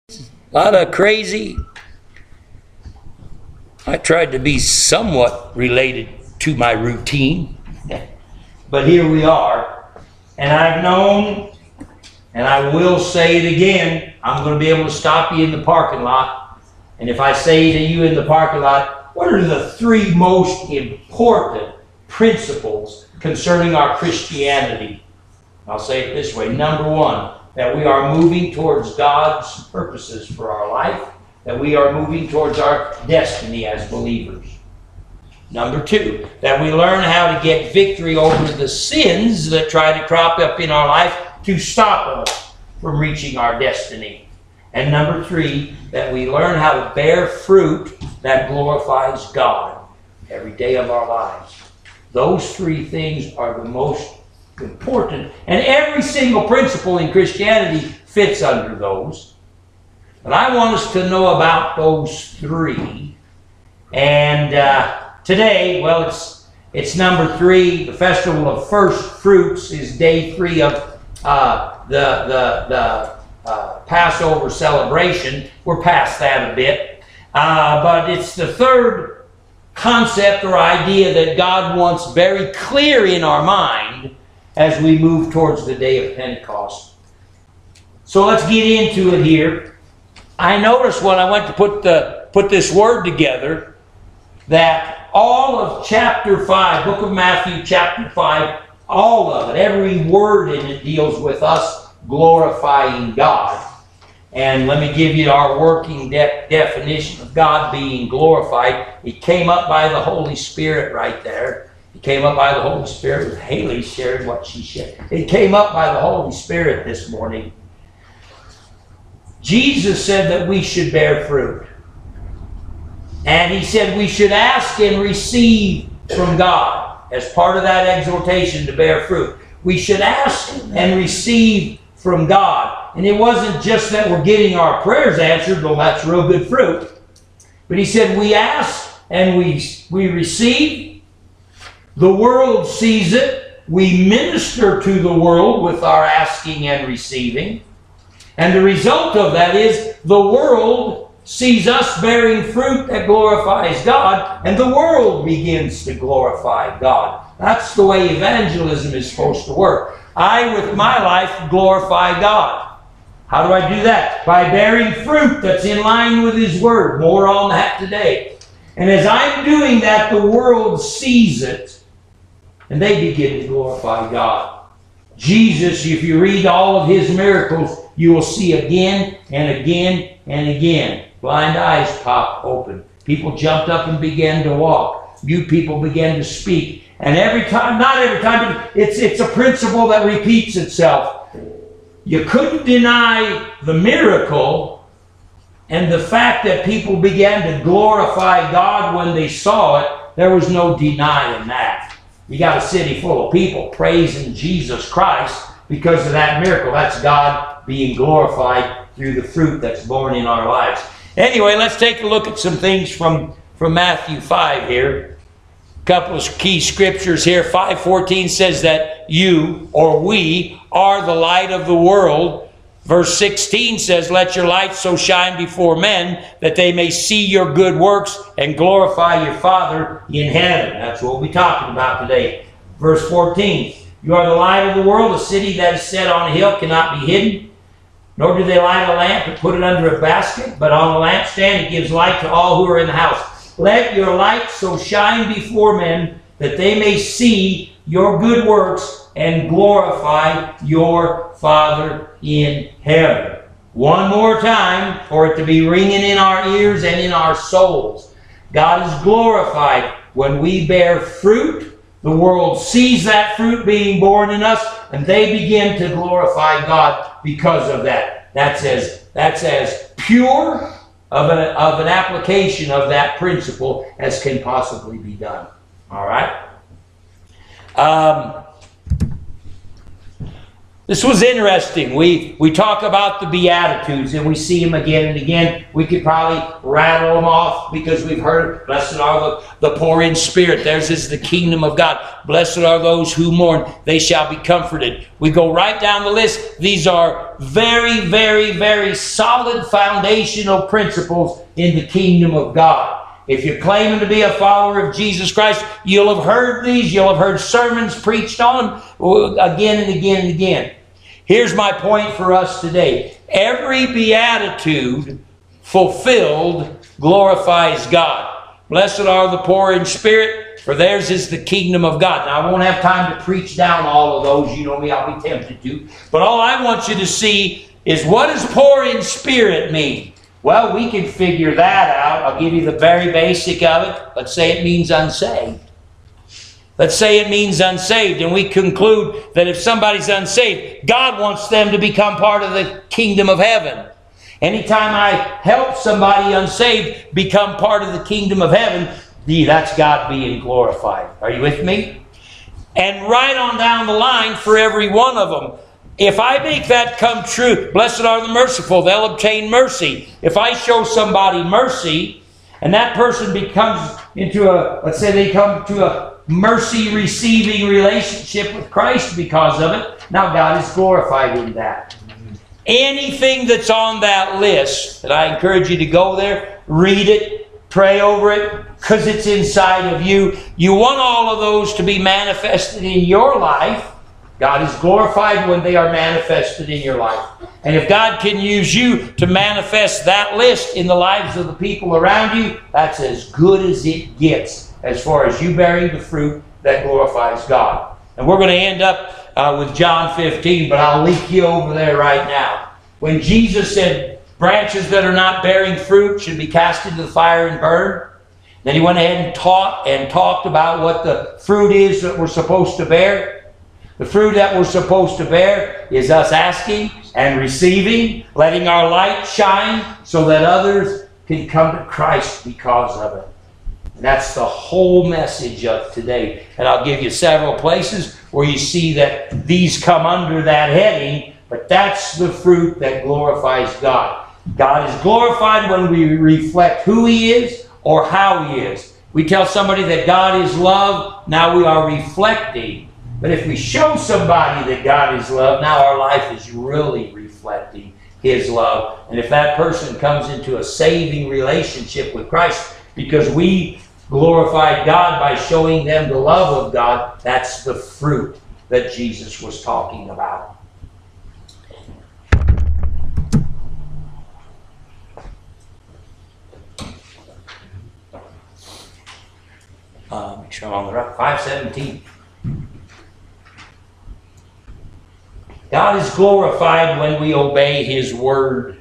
A lot of crazy. I tried to be somewhat related to my routine, but here we are. And I've known, and I will say it again, I'm going to be able to stop you in the parking lot. And if I say to you in the parking lot, what are the three most important principles concerning our Christianity? I'll say it this way. Number one, that we are moving towards God's purposes for our life, that we are moving towards our destiny as believers. Number two, that we learn how to get victory over the sins that try to crop up in our life to stop us from reaching our destiny. And number three, that we learn how to bear fruit that glorifies God every day of our lives. Those three things are the most important, and every single principle in Christianity fits under those. But I want us to know about those three. And today, well, it's number 3. The Festival of First Fruits is day 3 of the Passover celebration. We're past that a bit. But it's the third concept or idea that God wants very clear in our mind as we move towards the day of Pentecost. So let's get into it here. I noticed when I went to put this word together that all of chapter 5, book of Matthew chapter 5, all of it, every word in it deals with us glorifying God. And let me give you our working definition of God being glorified. It came up by the Holy Spirit right there. It came up by the Holy Spirit. Haley shared what she shared. It came up by the Holy Spirit this morning. Jesus said that we should bear fruit. And he said we should ask and receive from God as part of that exhortation to bear fruit. We should ask and receive from God. And it wasn't just that we're getting our prayers answered, well, that's real good fruit. But he said we ask and we receive. The world sees it. We minister to the world with our asking and receiving. And the result of that is the world sees us bearing fruit that glorifies God, and the world begins to glorify God. That's the way evangelism is supposed to work. I, with my life, glorify God. How do I do that? By bearing fruit that's in line with His Word. More on that today. And as I'm doing that, the world sees it, and they begin to glorify God. Jesus, if you read all of His miracles, you will see again and again and again. Blind eyes pop open. People jumped up and began to walk. Mute people began to speak. And every time, not every time, but it's a principle that repeats itself. You couldn't deny the miracle and the fact that people began to glorify God when they saw it. There was no denying that. You got a city full of people praising Jesus Christ because of that miracle. That's God being glorified through the fruit that's born in our lives. Anyway, let's take a look at some things from Matthew 5 here. A couple of key scriptures here. 5:14 says that you, or we, are the light of the world. Verse 16 says, let your light so shine before men that they may see your good works and glorify your Father in heaven. That's what we're talking about today. Verse 14, you are the light of the world. A city that is set on a hill cannot be hidden. Nor do they light a lamp and put it under a basket, but on a lampstand it gives light to all who are in the house. Let your light so shine before men that they may see your good works and glorify your Father in heaven. One more time for it to be ringing in our ears and in our souls. God is glorified when we bear fruit. The world sees that fruit being born in us, and they begin to glorify God because of that. That's as pure of an application of that principle as can possibly be done. All right? This was interesting. We talk about the Beatitudes, and we see them again and again. We could probably rattle them off because we've heard, blessed are the poor in spirit. Theirs is the kingdom of God. Blessed are those who mourn. They shall be comforted. We go right down the list. These are very, very, very solid foundational principles in the kingdom of God. If you're claiming to be a follower of Jesus Christ, you'll have heard these. You'll have heard sermons preached on them again and again and again. Here's my point for us today. Every beatitude fulfilled glorifies God. Blessed are the poor in spirit, for theirs is the kingdom of God. Now, I won't have time to preach down all of those. You know me, I'll be tempted to. But all I want you to see is, what does poor in spirit mean? Well, we can figure that out. I'll give you the very basic of it. Let's say it means unsaved. Let's say it means unsaved, and we conclude that if somebody's unsaved, God wants them to become part of the kingdom of heaven. Anytime I help somebody unsaved become part of the kingdom of heaven, that's God being glorified. Are you with me? And right on down the line for every one of them. If I make that come true, blessed are the merciful, they'll obtain mercy. If I show somebody mercy, and that person becomes into let's say they come to a mercy receiving relationship with Christ because of it, now God is glorified in that. Anything that's on that list, and I encourage you to go there, read it, pray over it, because it's inside of you. You want all of those to be manifested in your life. God is glorified when they are manifested in your life. And if God can use you to manifest that list in the lives of the people around you, that's as good as it gets as far as you bearing the fruit that glorifies God. And we're going to end up with John 15, but I'll leak you over there right now. When Jesus said branches that are not bearing fruit should be cast into the fire and burned, then he went ahead and talked about what the fruit is that we're supposed to bear. The fruit that we're supposed to bear is us asking and receiving, letting our light shine so that others can come to Christ because of it. And that's the whole message of today. And I'll give you several places where you see that these come under that heading, but that's the fruit that glorifies God. God is glorified when we reflect who He is or how He is. We tell somebody that God is love, now we are reflecting. But if we show somebody that God is love, now our life is really reflecting His love. And if that person comes into a saving relationship with Christ because we glorified God by showing them the love of God, that's the fruit that Jesus was talking about. Make sure I'm on the right. 5:17. God is glorified when we obey His word.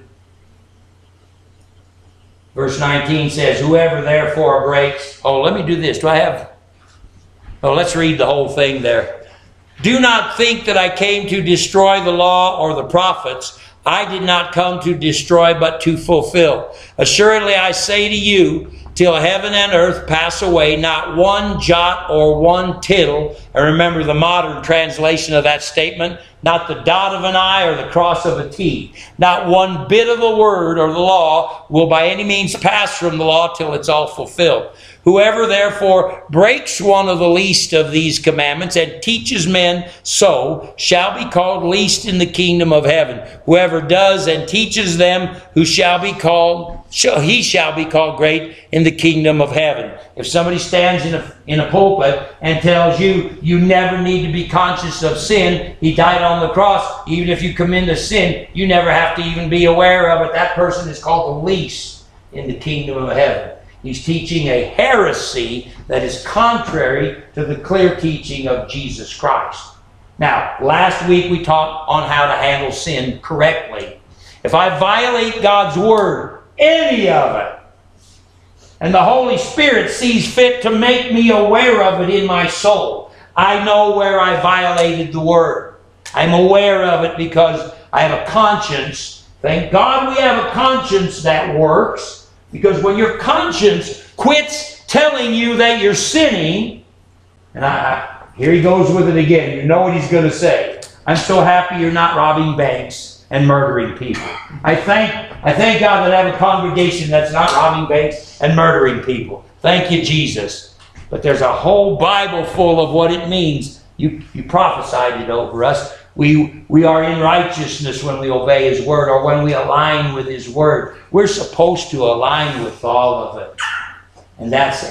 Verse 19 says, whoever therefore breaks... Oh, let me do this. Let's read the whole thing there. Do not think that I came to destroy the law or the prophets. I did not come to destroy, but to fulfill. Assuredly, I say to you, till heaven and earth pass away, not one jot or one tittle. And remember the modern translation of that statement, not the dot of an I or the cross of a T. Not one bit of the word or the law will by any means pass from the law till it's all fulfilled. Whoever therefore breaks one of the least of these commandments and teaches men so shall be called least in the kingdom of heaven. Whoever does and teaches them he shall be called great in the kingdom of heaven. If somebody stands in a pulpit and tells you you never need to be conscious of sin, He died on the cross, even if you commit a sin, you never have to even be aware of it. That person is called the least in the kingdom of heaven. He's teaching a heresy that is contrary to the clear teaching of Jesus Christ. Now, last week we talked on how to handle sin correctly. If I violate God's word, any of it, and the Holy Spirit sees fit to make me aware of it in my soul, I know where I violated the word. I'm aware of it because I have a conscience. Thank God we have a conscience that works. Because when your conscience quits telling you that you're sinning, and here he goes with it again. You know what he's going to say. I'm so happy you're not robbing banks and murdering people. I thank God that I have a congregation that's not robbing banks and murdering people. Thank you, Jesus. But there's a whole Bible full of what it means. You prophesied it over us. We are in righteousness when we obey His Word, or when we align with His Word. We're supposed to align with all of it. And that's,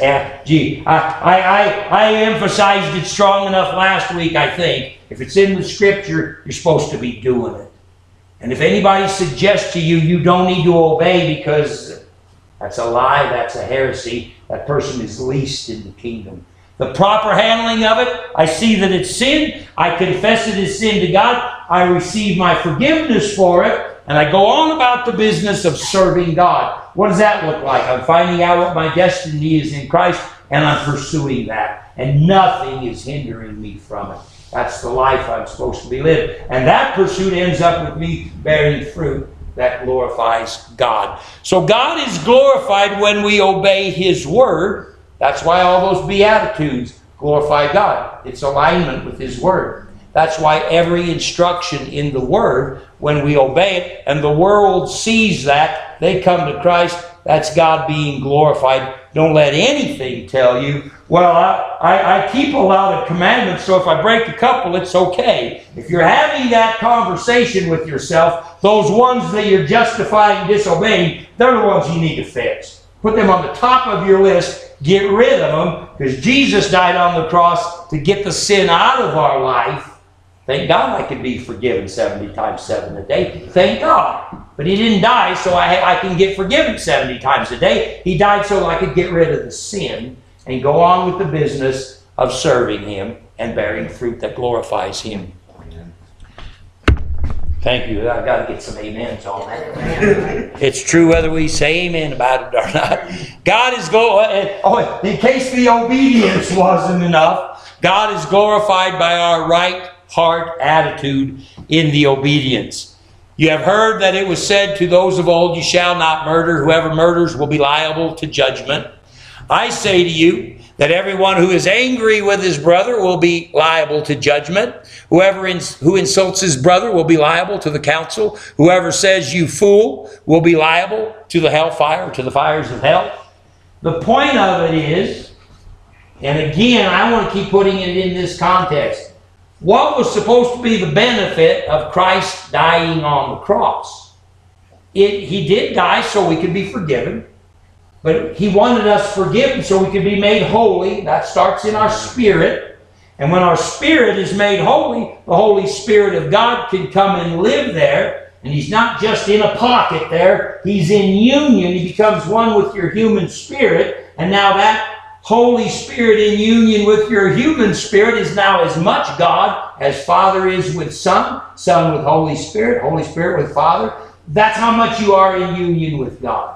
I emphasized it strong enough last week, I think. If it's in the Scripture, you're supposed to be doing it. And if anybody suggests to you, you don't need to obey because that's a lie, that's a heresy, that person is least in the kingdom. The proper handling of it, I see that it's sin. I confess it as sin to God. I receive my forgiveness for it. And I go on about the business of serving God. What does that look like? I'm finding out what my destiny is in Christ, and I'm pursuing that. And nothing is hindering me from it. That's the life I'm supposed to be living. And that pursuit ends up with me bearing fruit that glorifies God. So God is glorified when we obey His Word. That's why all those Beatitudes glorify God. It's alignment with His Word. That's why every instruction in the Word, when we obey it, and the world sees that, they come to Christ, that's God being glorified. Don't let anything tell you, well, I keep a lot of commandments, so if I break a couple, it's okay. If you're having that conversation with yourself, those ones that you're justifying disobeying, they're the ones you need to fix. Put them on the top of your list. Get rid of them, because Jesus died on the cross to get the sin out of our life. Thank God I could be forgiven 70 times 7 a day. Thank God. But He didn't die so I can get forgiven 70 times a day. He died so I could get rid of the sin and go on with the business of serving Him and bearing fruit that glorifies Him. Thank you. I've got to get some amens on that. It's true whether we say amen about it or not. God is in case the obedience wasn't enough, God is glorified by our right heart attitude in the obedience. You have heard that it was said to those of old, you shall not murder. Whoever murders will be liable to judgment. I say to you that everyone who is angry with his brother will be liable to judgment. Who insults his brother will be liable to the council. Whoever says you fool will be liable to the hellfire, to the fires of hell. The point of it is, and again, I want to keep putting it in this context, what was supposed to be the benefit of Christ dying on the cross? He did die so we could be forgiven. But He wanted us forgiven so we could be made holy. That starts in our spirit. And when our spirit is made holy, the Holy Spirit of God can come and live there. And He's not just in a pocket there. He's in union. He becomes one with your human spirit. And now that Holy Spirit in union with your human spirit is now as much God as Father is with Son, Son with Holy Spirit with Father. That's how much you are in union with God.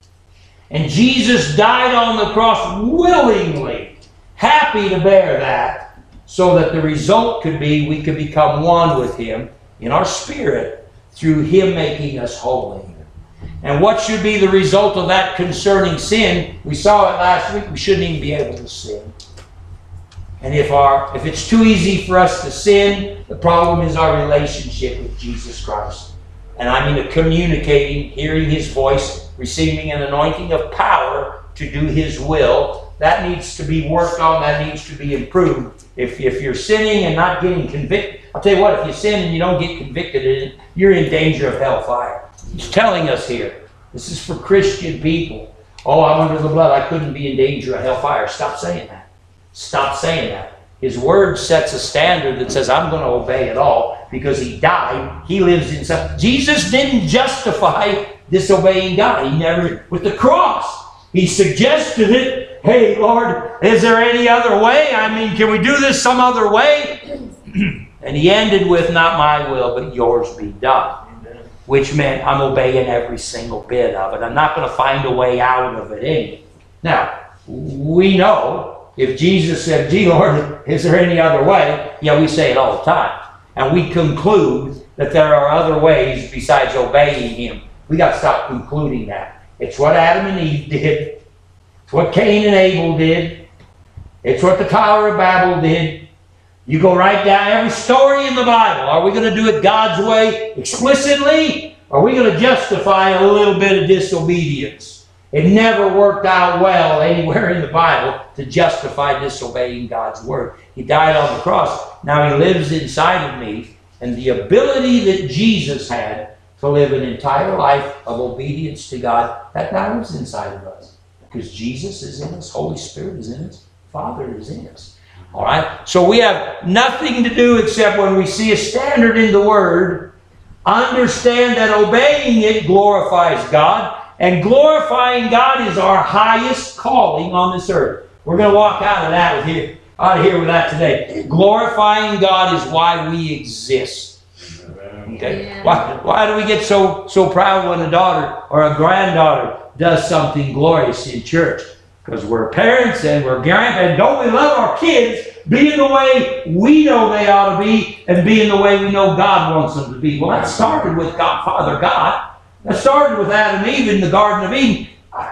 And Jesus died on the cross willingly, happy to bear that, so that the result could be we could become one with Him in our spirit through Him making us holy. And what should be the result of that concerning sin? We saw it last week. We shouldn't even be able to sin. And if it's too easy for us to sin, the problem is our relationship with Jesus Christ. And I mean communicating, hearing His voice, receiving an anointing of power to do His will. That needs to be worked on. That needs to be improved. If you're sinning and not getting convicted, I'll tell you what, if you sin and you don't get convicted in it, you're in danger of hellfire. He's telling us here, this is for Christian people. Oh, I'm under the blood. I couldn't be in danger of hellfire. Stop saying that. Stop saying that. His Word sets a standard that says, I'm going to obey it all because He died. He lives inside. Jesus didn't justify disobeying God. He never, with the cross, He suggested it. Hey, Lord, is there any other way? I mean, can we do this some other way? And He ended with, not my will, but yours be done. Which meant I'm obeying every single bit of it. I'm not going to find a way out of it anyway. Now, we know if Jesus said, gee, Lord, is there any other way? Yeah, we say it all the time. And we conclude that there are other ways besides obeying Him. We got to stop concluding that. It's what Adam and Eve did. It's what Cain and Abel did. It's what the Tower of Babel did. You go right down every story in the Bible. Are we going to do it God's way explicitly? Or are we going to justify a little bit of disobedience? It never worked out well anywhere in the Bible to justify disobeying God's word. He died on the cross. Now He lives inside of me. And the ability that Jesus had to live an entire life of obedience to God, that lives inside of us. Because Jesus is in us, Holy Spirit is in us, Father is in us. All right? So we have nothing to do except when we see a standard in the Word, understand that obeying it glorifies God, and glorifying God is our highest calling on this earth. We're going to walk out of here with that today. Glorifying God is why we exist. Okay? Yeah. Why do we get so proud when a daughter or a granddaughter does something glorious in church? Because we're parents and we're grandparents. Don't we love our kids being the way we know they ought to be and being the way we know God wants them to be? Well, that started with God, Father God. That started with Adam and Eve in the Garden of Eden.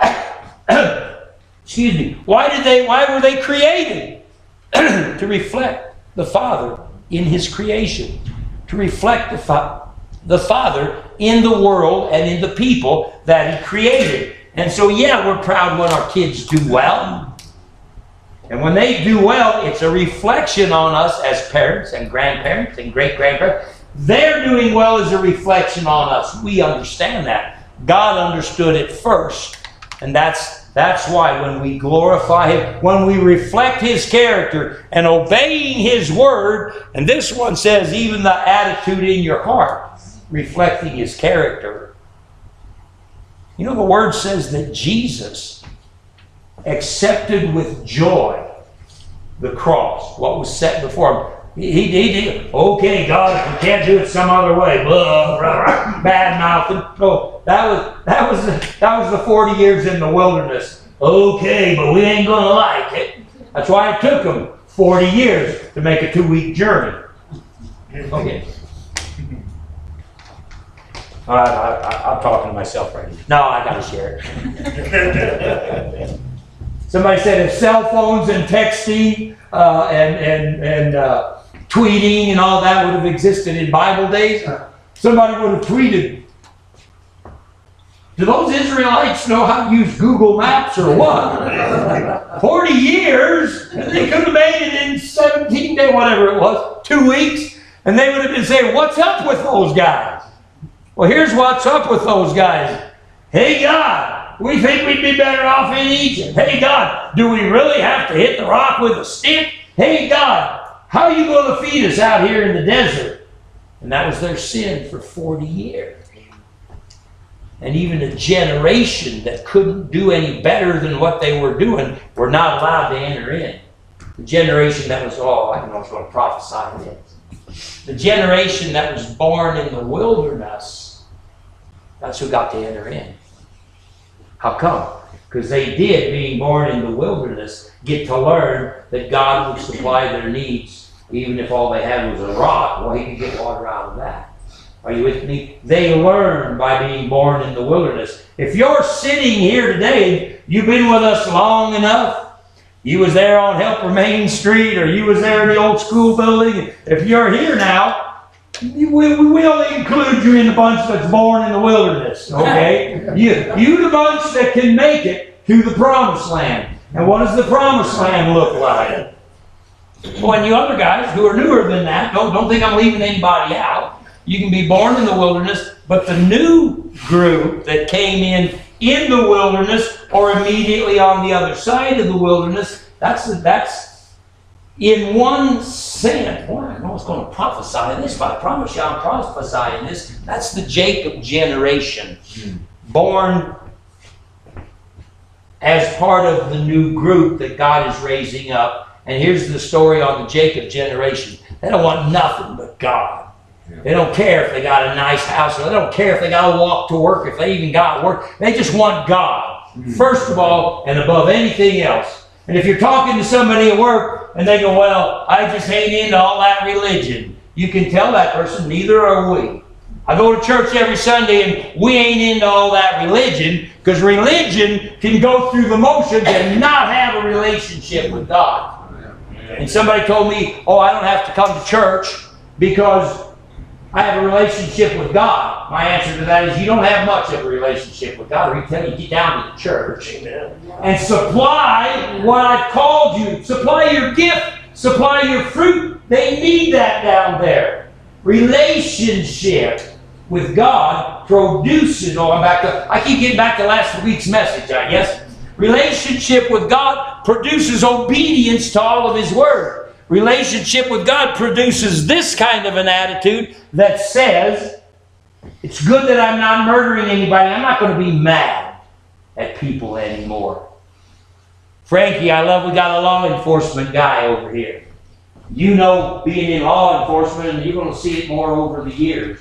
Excuse me. Why were they created? To reflect the Father in His creation. To reflect the Father in the world and in the people that He created. And so, yeah, we're proud when our kids do well. And when they do well, it's a reflection on us as parents and grandparents and great-grandparents. They're doing well as a reflection on us. We understand that. God understood it first. And that's why when we glorify Him, when we reflect His character and obeying His word, and this one says even the attitude in your heart, reflecting His character. You know, the Word says that Jesus accepted with joy the cross, what was set before Him. He did. Okay, God, if we can't do it some other way, blah, blah, blah, bad mouthing. No, that was the 40 years in the wilderness. Okay, but we ain't going to like it. That's why it took Him 40 years to make a 2-week journey. Okay. All right, I'm talking to myself right now. No, I got to share it. Somebody said if cell phones and texting and tweeting and all that would have existed in Bible days, somebody would have tweeted, do those Israelites know how to use Google Maps or what? 40 years, and they could have made it in 17 days, whatever it was, 2 weeks, and they would have been saying, what's up with those guys? Well, here's what's up with those guys. Hey, God, we think we'd be better off in Egypt. Hey, God, do we really have to hit the rock with a stick? Hey, God, how are you going to feed us out here in the desert? And that was their sin for 40 years. And even a generation that couldn't do any better than what they were doing were not allowed to enter in. The generation that was, I can almost want to prophesy this. The generation that was born in the wilderness, that's who got to enter in. How come? Because they did, being born in the wilderness, get to learn that God would supply their needs. Even if all they had was a rock, well, He could get water out of that. Are you with me? They learn by being born in the wilderness. If you're sitting here today, you've been with us long enough. You was there on Helper Main Street, or you was there in the old school building. If you're here now, we will include you in the bunch that's born in the wilderness, okay? You the bunch that can make it to the Promised Land. And what does the Promised Land look like? Well, and you other guys who are newer than that, don't think I'm leaving anybody out. You can be born in the wilderness, but the new group that came in the wilderness or immediately on the other side of the wilderness, that's in one sense. Boy, I was going to prophesy this, but I promise you I'm prophesying this. That's the Jacob generation. Born as part of the new group that God is raising up. And here's the story on the Jacob generation. They don't want nothing but God. They don't care if they got a nice house. They don't care if they got to walk to work, if they even got work. They just want God, first of all, and above anything else. And if you're talking to somebody at work and they go, well, I just ain't into all that religion, you can tell that person, neither are we. I go to church every Sunday and we ain't into all that religion, because religion can go through the motions and not have a relationship with God. And somebody told me, oh, I don't have to come to church because I have a relationship with God. My answer to that is you don't have much of a relationship with God. Or He tell you, get down to the church and supply what I've called you. Supply your gift. Supply your fruit. They need that down there. Relationship with God produces, I keep getting back to last week's message, I guess. Relationship with God produces obedience to all of His Word. Relationship with God produces this kind of an attitude that says, it's good that I'm not murdering anybody. I'm not going to be mad at people anymore. Frankie, I love we got a law enforcement guy over here. You know, being in law enforcement, and you're going to see it more over the years.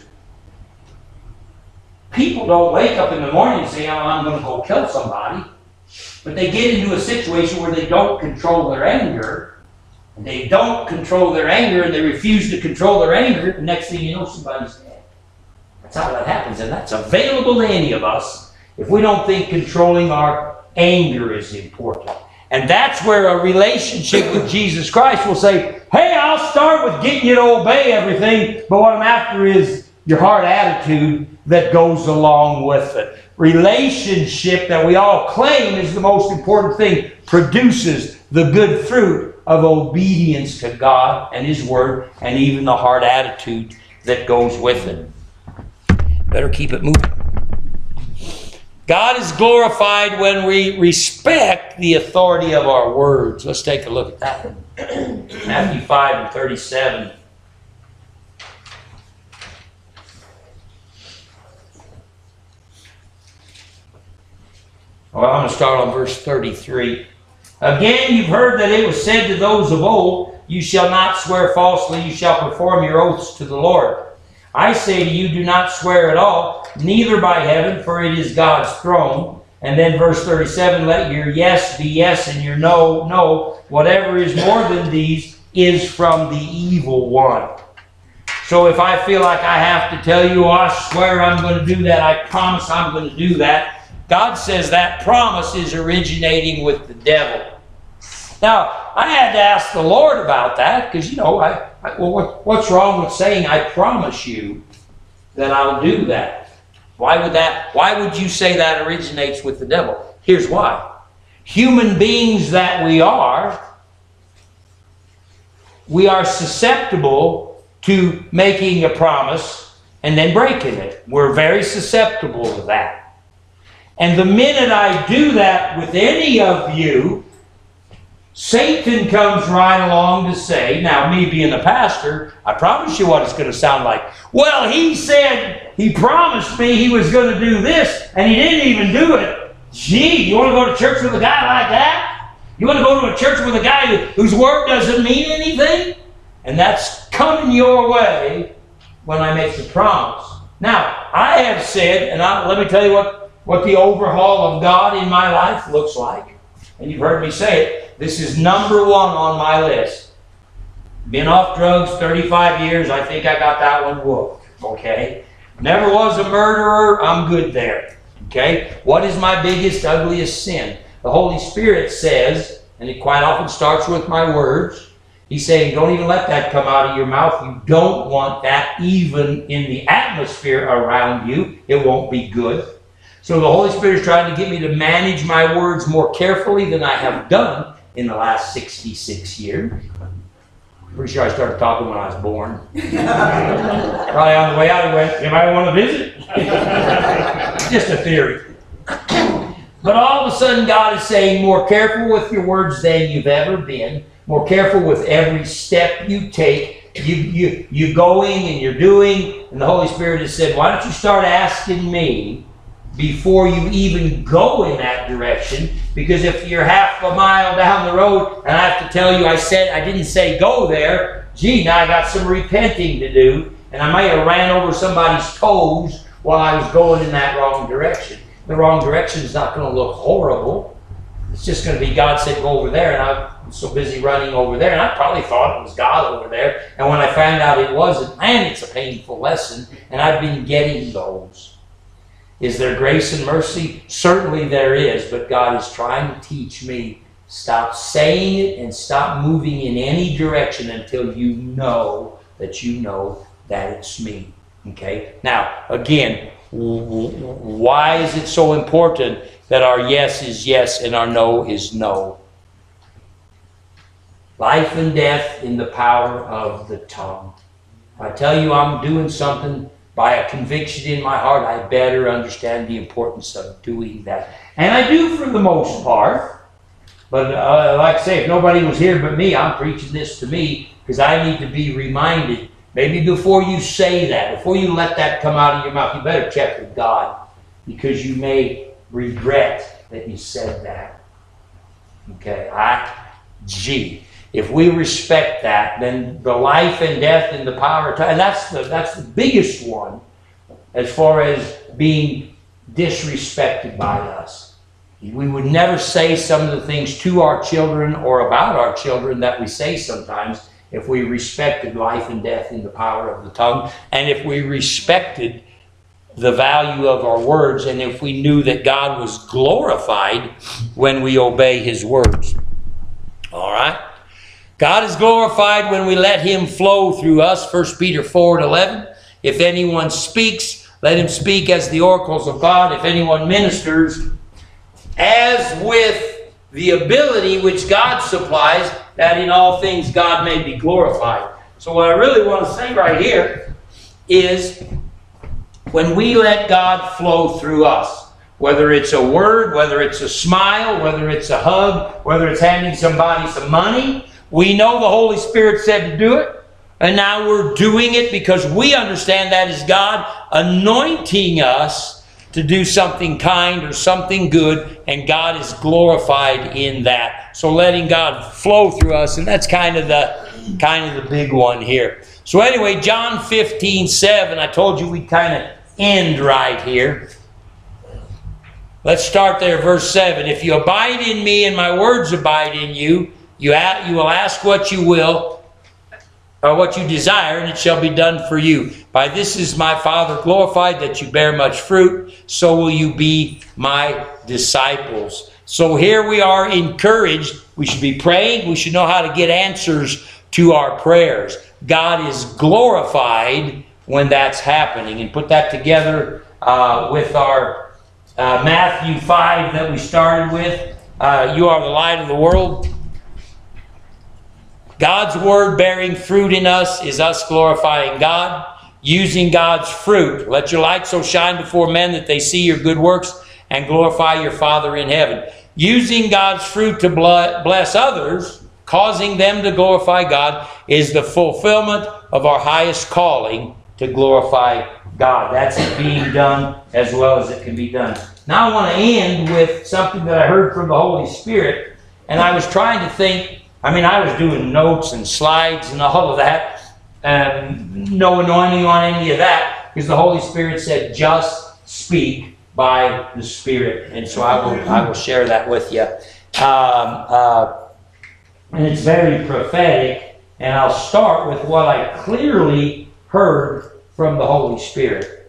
People don't wake up in the morning and say, oh, I'm going to go kill somebody. But they get into a situation where they don't control their anger. And they don't control their anger, and they refuse to control their anger. The next thing you know, somebody's dead. That's how that happens. And that's available to any of us if we don't think controlling our anger is important. And that's where a relationship with Jesus Christ will say, hey, I'll start with getting you to obey everything, but what I'm after is your heart attitude that goes along with it. Relationship that we all claim is the most important thing produces the good fruit of obedience to God and His Word, and even the heart attitude that goes with it. Better keep it moving. God is glorified when we respect the authority of our words. Let's take a look at that. Matthew 5:37. Well, I'm going to start on verse 33. Again, you've heard that it was said to those of old, you shall not swear falsely, you shall perform your oaths to the Lord. I say to you, do not swear at all, neither by heaven, for it is God's throne. And then verse 37, let your yes be yes and your no, no. Whatever is more than these is from the evil one. So if I feel like I have to tell you, oh, I swear I'm going to do that, I promise I'm going to do that, God says that promise is originating with the devil. Now, I had to ask the Lord about that because, you know, what's wrong with saying, I promise you that I'll do that? Why would you say that originates with the devil? Here's why. Human beings that we are susceptible to making a promise and then breaking it. We're very susceptible to that. And the minute I do that with any of you, Satan comes right along to say, now me being a pastor, I promise you what it's going to sound like. Well, he said, he promised me he was going to do this, and he didn't even do it. Gee, you want to go to church with a guy like that? You want to go to a church with a guy whose word doesn't mean anything? And that's coming your way when I make the promise. Now, I have said, and let me tell you what the overhaul of God in my life looks like. And you've heard me say it. This is number one on my list. Been off drugs 35 years. I think I got that one whooped. Okay? Never was a murderer. I'm good there. Okay? What is my biggest, ugliest sin? The Holy Spirit says, and it quite often starts with my words, He's saying, don't even let that come out of your mouth. You don't want that even in the atmosphere around you. It won't be good. So the Holy Spirit is trying to get me to manage my words more carefully than I have done in the last 66 years. Pretty sure I started talking when I was born. Probably on the way out, I went, anybody want to visit? Just a theory. But all of a sudden, God is saying, more careful with your words than you've ever been. More careful with every step you take. You're going and you're doing. And the Holy Spirit has said, why don't you start asking me before you even go in that direction? Because if you're half a mile down the road and I have to tell you I didn't say go there, gee, now I got some repenting to do, and I might have ran over somebody's toes while I was going in that wrong direction. The wrong direction is not going to look horrible. It's just going to be God said go over there, and I'm so busy running over there, and I probably thought it was God over there, and when I found out it wasn't, man, it's a painful lesson, and I've been getting those. Is there grace and mercy? Certainly there is, but God is trying to teach me Stop saying it and stop moving in any direction until you know that it's me. Okay? Now, again, why is it so important that our yes is yes and our no is no? Life and death in the power of the tongue. If I tell you I'm doing something by a conviction in my heart, I better understand the importance of doing that. And I do for the most part. But like I say, if nobody was here but me, I'm preaching this to me because I need to be reminded. Maybe before you say that, before you let that come out of your mouth, you better check with God, because you may regret that you said that. Okay, if we respect that, then the life and death and the power of time, that's the biggest one as far as being disrespected by us. We would never say some of the things to our children or about our children that we say sometimes if we respected life and death in the power of the tongue, and if we respected the value of our words, and if we knew that God was glorified when we obey His words. All right? God is glorified when we let Him flow through us. 1 Peter 4:11. If anyone speaks, let him speak as the oracles of God. If anyone ministers, as with the ability which God supplies, that in all things God may be glorified. So what I really want to say right here is, when we let God flow through us, whether it's a word, whether it's a smile, whether it's a hug, whether it's handing somebody some money, we know the Holy Spirit said to do it, and now we're doing it because we understand that is God anointing us to do something kind or something good, and God is glorified in that. So letting God flow through us, and that's kind of the big one here. So anyway, John 15:7, I told you we'd kind of end right here. Let's start there, verse 7. If you abide in me and my words abide in you, you will ask what you will, or what you desire, and it shall be done for you. By this is my Father glorified, that you bear much fruit, so will you be my disciples. So here we are encouraged. We should be praying. We should know how to get answers to our prayers. God is glorified when that's happening. And put that together with our Matthew 5 that we started with. You are the light of the world. God's word bearing fruit in us is us glorifying God, using God's fruit. Let your light so shine before men that they see your good works and glorify your Father in heaven. Using God's fruit to bless others, causing them to glorify God, is the fulfillment of our highest calling to glorify God. That's it being done as well as it can be done. Now I want to end with something that I heard from the Holy Spirit, and I was trying to think. I was doing notes and slides and all of that. No anointing on any of that, because the Holy Spirit said, just speak by the Spirit. And so I will share that with you. And it's very prophetic. And I'll start with what I clearly heard from the Holy Spirit.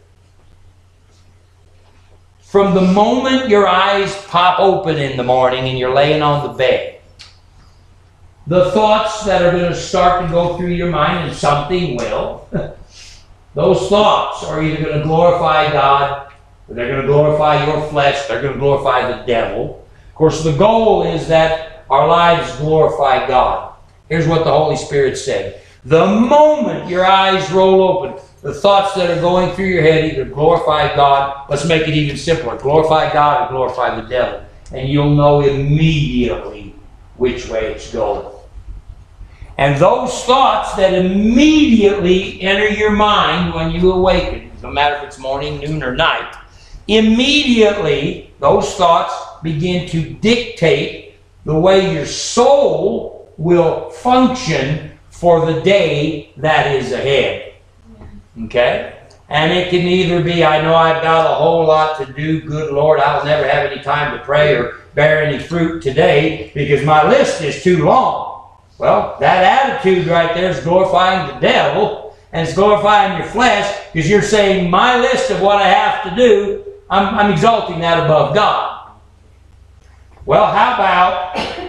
From the moment your eyes pop open in the morning and you're laying on the bed, the thoughts that are going to start to go through your mind, and something will, those thoughts are either going to glorify God, or they're going to glorify your flesh, they're going to glorify the devil. Of course, the goal is that our lives glorify God. Here's what the Holy Spirit said. The moment your eyes roll open, the thoughts that are going through your head either glorify God, let's make it even simpler, glorify God or glorify the devil. And you'll know immediately which way it's going. And those thoughts that immediately enter your mind when you awaken, no matter if it's morning, noon, or night, immediately those thoughts begin to dictate the way your soul will function for the day that is ahead. Okay? And it can either be, I know I've got a whole lot to do, good Lord, I'll never have any time to pray or bear any fruit today because my list is too long. Well, that attitude right there is glorifying the devil, and it's glorifying your flesh, because you're saying my list of what I have to do, I'm exalting that above God. Well, how about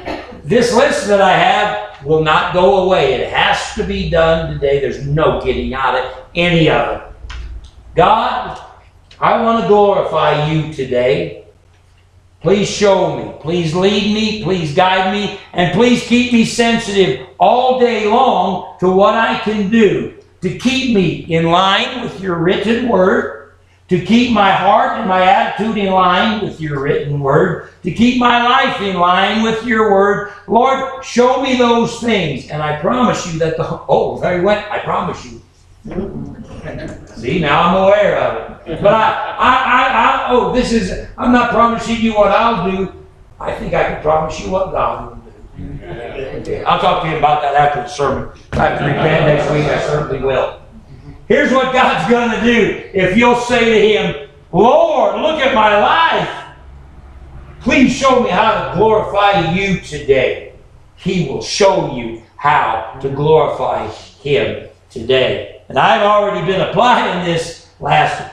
this list that I have will not go away. It has to be done today. There's no getting out of any of it. God, I want to glorify you today. Please show me. Please lead me. Please guide me. And please keep me sensitive all day long to what I can do to keep me in line with your written word, to keep my heart and my attitude in line with your written word, to keep my life in line with your word. Lord, show me those things. And I promise you that there you went. I promise you. See, now I'm aware of it. But I'm not promising you what I'll do. I think I can promise you what God will do. I'll talk to you about that after the sermon. If I have to repent next week, I certainly will. Here's what God's going to do. If you'll say to Him, Lord, look at my life. Please show me how to glorify you today. He will show you how to glorify Him today. And I've already been applying this and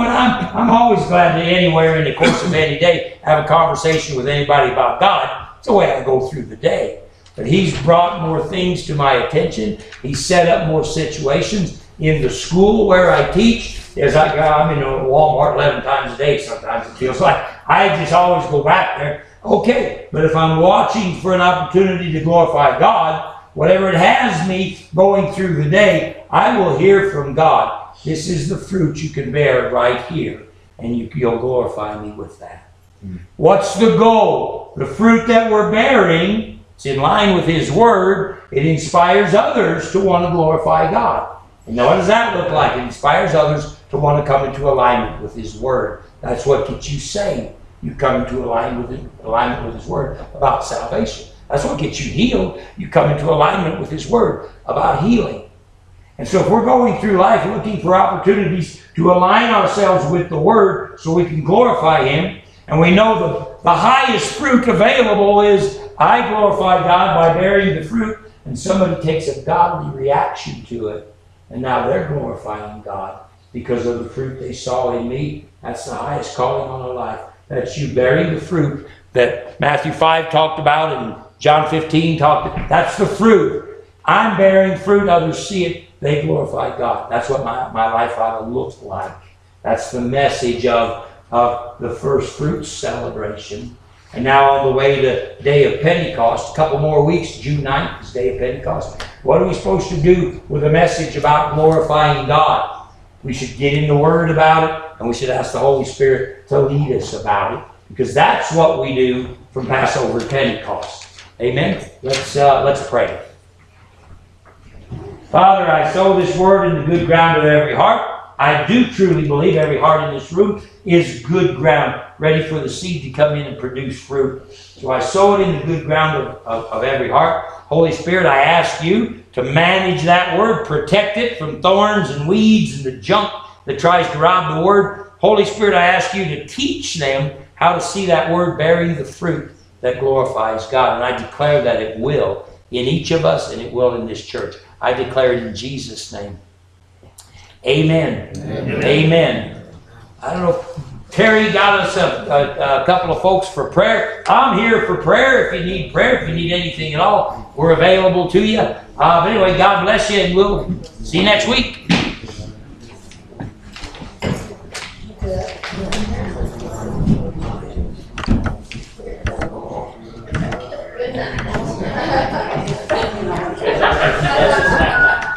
I'm always glad to anywhere in the course of any day have a conversation with anybody about God. It's the way I go through the day. But He's brought more things to my attention. He's set up more situations in the school where I teach. I'm in Walmart 11 times a day sometimes it feels like. I just always go back there. Okay, but if I'm watching for an opportunity to glorify God, whatever it has me going through the day, I will hear from God. This is the fruit you can bear right here, and you'll glorify me with that. What's the goal? The fruit that we're bearing is in line with His Word. It inspires others to want to glorify God. And what does that look like? It inspires others to want to come into alignment with His Word. That's what gets you saved. You come into alignment with His Word about salvation. That's what gets you healed. You come into alignment with His Word about healing. And so if we're going through life looking for opportunities to align ourselves with the Word so we can glorify Him, and we know the highest fruit available is I glorify God by bearing the fruit, and somebody takes a godly reaction to it, and now they're glorifying God because of the fruit they saw in me. That's the highest calling on our life. That's you bearing the fruit that Matthew 5 talked about and John 15 talked about. That's the fruit. I'm bearing fruit. Others see it. They glorify God. That's what my life ought to look like. That's the message of the first fruits celebration. And now on the way to Day of Pentecost, a couple more weeks, June 9th is Day of Pentecost. What are we supposed to do with a message about glorifying God? We should get in the Word about it, and we should ask the Holy Spirit to lead us about it, because that's what we do from Passover to Pentecost. Amen? Let's pray. Father, I sow this word in the good ground of every heart. I do truly believe every heart in this room is good ground, ready for the seed to come in and produce fruit. So I sow it in the good ground of every heart. Holy Spirit, I ask you to manage that word, protect it from thorns and weeds and the junk that tries to rob the word. Holy Spirit, I ask you to teach them how to see that word bearing the fruit that glorifies God. And I declare that it will in each of us and it will in this church. I declare it in Jesus' name. Amen. Amen. Amen. I don't know. Terry got us a couple of folks for prayer. I'm here for prayer. If you need prayer, if you need anything at all, we're available to you. But anyway, God bless you, and we'll see you next week. Good night.